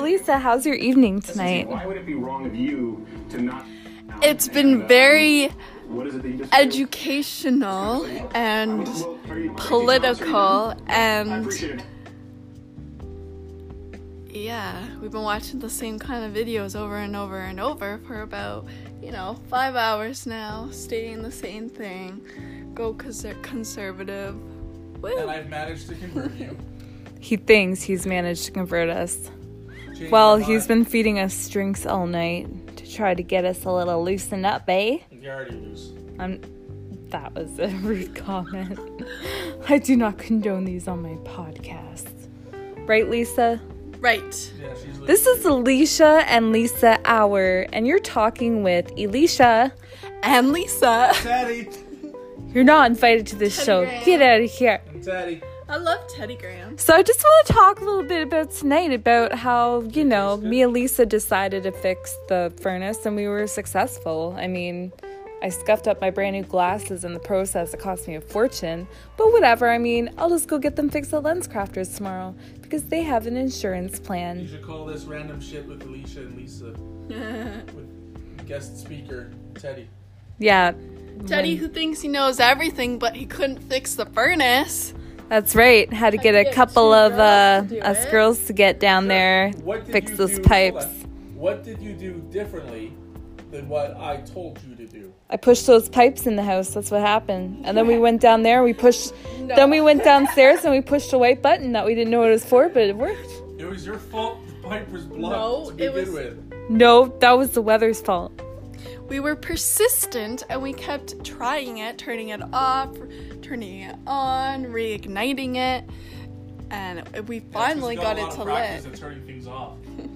Elisa, how's your evening tonight? Why would it be wrong of you to not... It's been very What is it that you just educational and political, and yeah, we've been watching the same kind of videos over and over and over for about, 5 hours now, stating the same thing. Go conservative. Woo. And I've managed to convert you. He thinks he's managed to convert us. Change Well, your he's mind. been feeding us drinks all night to try to get us a little loosened up, eh? You're already loose. That was a rude comment. I do not condone these on my podcast. Right, Lisa? Right. Yeah, she's loose. This is Alicia and Lisa Hour, and you're talking with Alicia. And Lisa. Teddy. You're not invited to this Teddy show. Graham. Get out of here. And Teddy. I love Teddy Graham. So I just want to talk a little bit about tonight, about how, me and Lisa decided to fix the furnace, and we were successful. I mean, I scuffed up my brand new glasses in the process. It cost me a fortune. But whatever, I'll just go get them fixed at LensCrafters tomorrow, because they have an insurance You plan. should call this Random Shit with Alicia and Lisa. With guest speaker, Teddy. Yeah. Teddy, who thinks he knows everything, but he couldn't fix the furnace. That's right. Had to get a get couple two of girls to do us it. girls to get down there, What did fix you those do- pipes. hold on. What did you do differently than what I told you to do? I pushed those pipes in the house. That's what happened. And then we went down there. Then we went downstairs and we pushed a white button that we didn't know what it was for, but it worked. It was your fault the pipe was blocked No, to begin it was- with. No, that was the weather's fault. We were persistent and we kept trying it, turning it off, turning it on, reigniting it, and we finally got it to lit. And turning things off.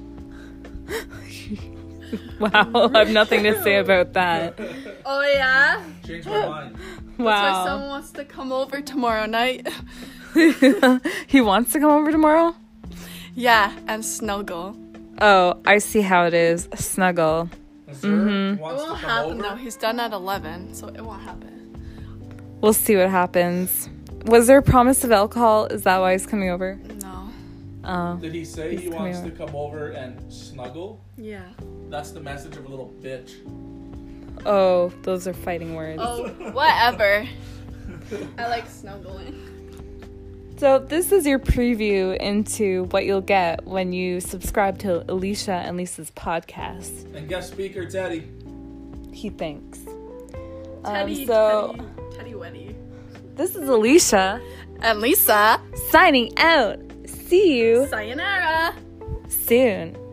Wow, I have nothing to say about that. Oh yeah? Change my mind. That's why Wow. someone wants to come over tomorrow night. He wants to come over tomorrow? Yeah, and snuggle. Oh, I see how it is. Snuggle. Sir It wants won't to come happen over. though. He's done at 11, so it won't happen. We'll see what happens. Was there a promise of alcohol? Is that why he's coming over? No. Oh. Did he say He's he coming wants over. to come over and snuggle? Yeah. That's the message of a little bitch. Oh, those are fighting words. Oh, whatever. I like snuggling. So this is your preview into what you'll get when you subscribe to Alicia and Lisa's podcast. And guest speaker, Teddy. He thinks. Teddy, So Teddy Weddy. this is Alicia And Lisa. signing out. See you Sayonara. soon.